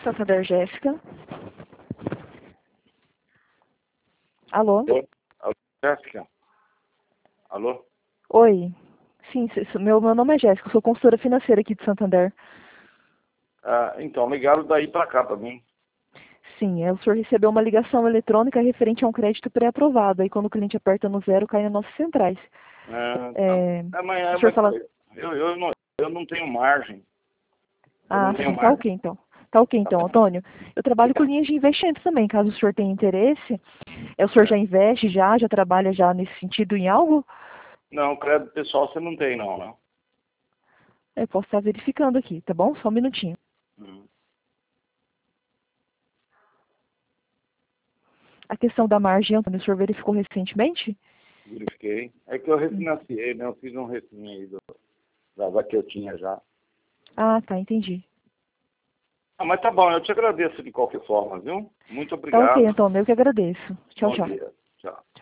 Santander, Jéssica. Alô? Alô, Jéssica? Alô? Oi. Sim, meu nome é Jéssica, eu sou consultora financeira aqui de Santander. Então, ligaram daí pra cá pra mim. Sim, o senhor recebeu uma ligação eletrônica referente a um crédito pré-aprovado. Aí quando o cliente aperta no 0, cai nas nossas centrais. O senhor fala... Eu não tenho margem. Eu Ah, não tenho sim, tá margem. ok então. Tá ok então, Antônio. Eu trabalho com linhas de investimentos também, caso o senhor tenha interesse. O senhor já investe, já trabalha já nesse sentido em algo? Não, crédito pessoal você não tem não, né? Eu posso estar verificando aqui, tá bom? Só um minutinho. A questão da margem, Antônio, o senhor verificou recentemente? Verifiquei. É que eu refinanciei, né? Eu fiz um refin aí da que eu tinha já. Ah, tá, entendi. Mas tá bom, eu te agradeço de qualquer forma, viu? Muito Tá ok, obrigado. Antônio, eu que agradeço. Tchau, Bom tchau. dia.